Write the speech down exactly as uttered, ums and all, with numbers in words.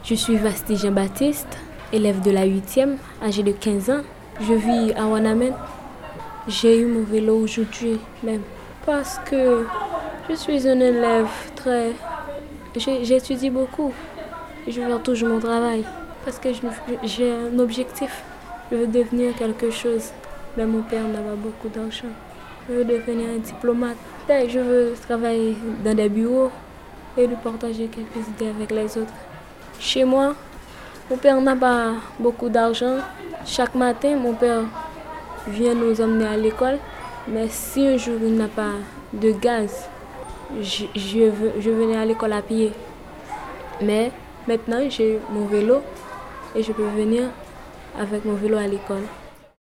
Je suis Vasti Jean-Baptiste, élève de la huitième, âgée de quinze ans. Je vis à Wanamen. J'ai eu mon vélo aujourd'hui même parce que je suis un élève très... J'ai, j'étudie beaucoup. Je veux faire toujours mon travail parce que je, j'ai un objectif. Je veux devenir quelque chose. Mais mon père n'a pas beaucoup d'argent. Je veux devenir un diplomate. Et je veux travailler dans des bureaux et de partager quelques idées avec les autres. Chez moi, mon père n'a pas beaucoup d'argent. Chaque matin, mon père vient nous emmener à l'école. Mais si un jour il n'a pas de gaz, je, je, je venais à l'école à pied. Mais maintenant, j'ai mon vélo et je peux venir avec mon vélo à l'école.